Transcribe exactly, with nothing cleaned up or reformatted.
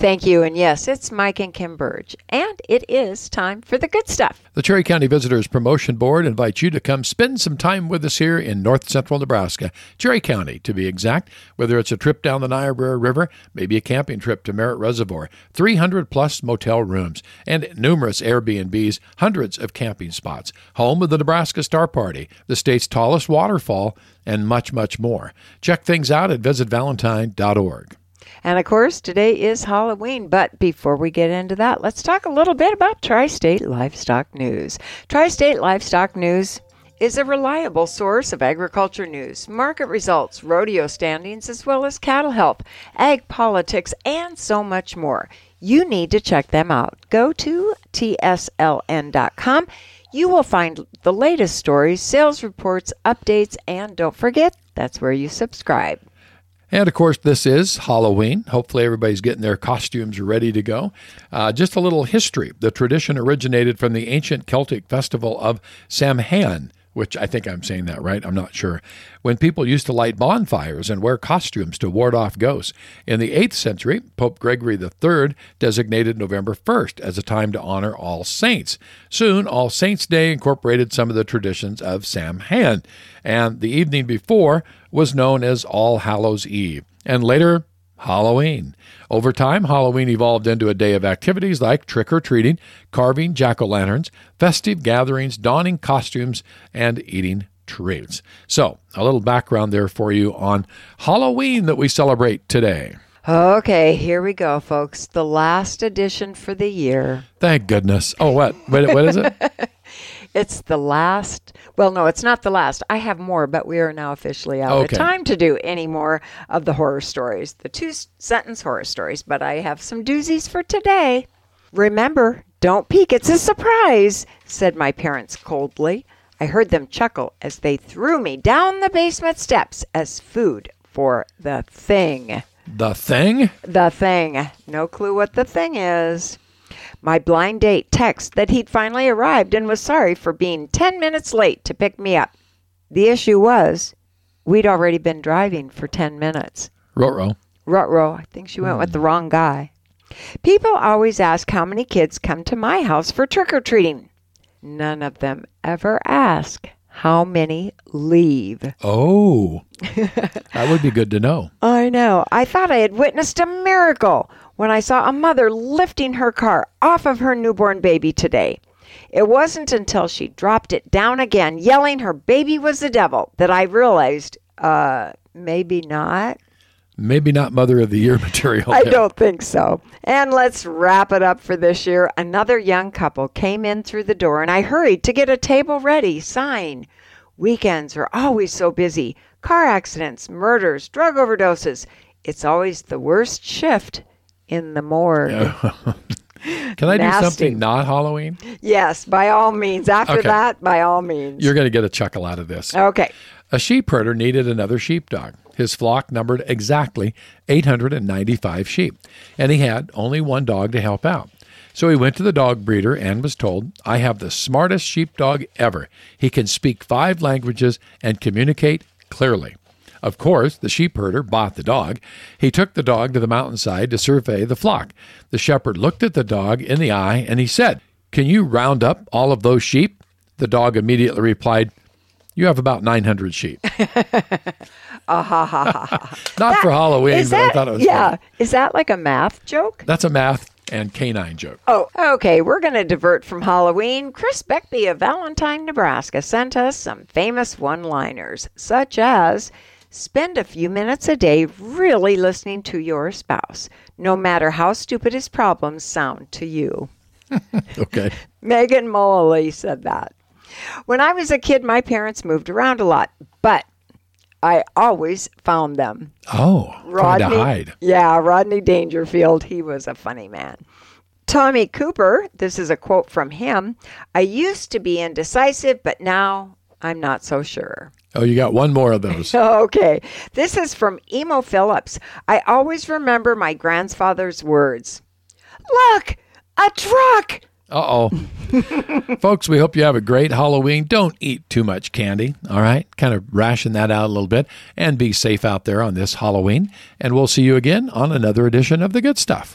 Thank you. And yes, it's Mike and Kim Burge. And it is time for the good stuff. The Cherry County Visitors Promotion Board invites you to come spend some time with us here in north central Nebraska, Cherry County to be exact, whether it's a trip down the Niobrara River, maybe a camping trip to Merritt Reservoir, three hundred plus motel rooms, and numerous Airbnbs, hundreds of camping spots, home of the Nebraska Star Party, the state's tallest waterfall, and much, much more. Check things out at visit valentine dot org. And of course, today is Halloween. But before we get into that, let's talk a little bit about Tri-State Livestock News. Tri-State Livestock News is a reliable source of agriculture news, market results, rodeo standings, as well as cattle health, ag politics, and so much more. You need to check them out. Go to T S L N dot com. You will find the latest stories, sales reports, updates, and don't forget, that's where you subscribe. And, of course, this is Halloween. Hopefully everybody's getting their costumes ready to go. Uh, just a little history. The tradition originated from the ancient Celtic festival of Samhain, which I think I'm saying that right. I'm not sure. When people used to light bonfires and wear costumes to ward off ghosts. In the eighth century, Pope Gregory the Third designated November first as a time to honor All Saints. Soon, All Saints' Day incorporated some of the traditions of Samhain, and the evening before was known as All Hallows' Eve, and later, Halloween. Over time, Halloween evolved into a day of activities like trick-or-treating, carving jack-o'-lanterns, festive gatherings, donning costumes, and eating treats. So, a little background there for you on Halloween that we celebrate today. Okay, here we go, folks. The last edition for the year. Thank goodness. Oh, what? What, what is it? It's the last. Well, no, it's not the last. I have more, but we are now officially out Okay. of time to do any more of the horror stories, the two-sentence horror stories. But I have some doozies for today. Remember, don't peek. It's a surprise, said my parents coldly. I heard them chuckle as they threw me down the basement steps as food for the thing. The thing? The thing. No clue what the thing is. My blind date texted that he'd finally arrived and was sorry for being ten minutes late to pick me up. The issue was, we'd already been driving for ten minutes. Ruh-roh. Ruh-roh. I think she went with the wrong guy. People always ask how many kids come to my house for trick-or-treating. None of them ever ask how many leave. Oh, that would be good to know. I know. I thought I had witnessed a miracle when I saw a mother lifting her car off of her newborn baby today. It wasn't until she dropped it down again, yelling her baby was the devil, that I realized, uh, maybe not. Maybe not Mother of the Year material. I there. don't think so. And let's wrap it up for this year. Another young couple came in through the door, and I hurried to get a table ready. Sign. Weekends are always so busy. Car accidents, murders, drug overdoses. It's always the worst shift in the morgue. Can I Nasty. do something not Halloween? Yes, by all means. After Okay. that, by all means. You're going to get a chuckle out of this. Okay. A sheep herder needed another sheepdog. His flock numbered exactly eight hundred ninety-five sheep, and he had only one dog to help out. So he went to the dog breeder and was told, I have the smartest sheepdog ever. He can speak five languages and communicate clearly. Of course, the sheep herder bought the dog. He took the dog to the mountainside to survey the flock. The shepherd looked at the dog in the eye and he said, Can you round up all of those sheep? The dog immediately replied, You have about nine hundred sheep. Ah, ha, ha, ha, ha. Not That- for Halloween, is but that, I thought it was yeah. funny. Is that like a math joke? That's a math and canine joke. Oh, okay. We're going to divert from Halloween. Chris Beckby of Valentine, Nebraska sent us some famous one-liners, such as, spend a few minutes a day really listening to your spouse, no matter how stupid his problems sound to you. Okay. Megan Mullally said that. When I was a kid, my parents moved around a lot, but I always found them. Oh, trying to hide. Yeah, Rodney Dangerfield. He was a funny man. Tommy Cooper, this is a quote from him. I used to be indecisive, but now I'm not so sure. Oh, you got one more of those. Okay. This is from Emo Phillips. I always remember my grandfather's words. Look, a truck! Uh-oh. Folks, we hope you have a great Halloween. Don't eat too much candy, all right? Kind of ration that out a little bit and be safe out there on this Halloween. And we'll see you again on another edition of The Good Stuff.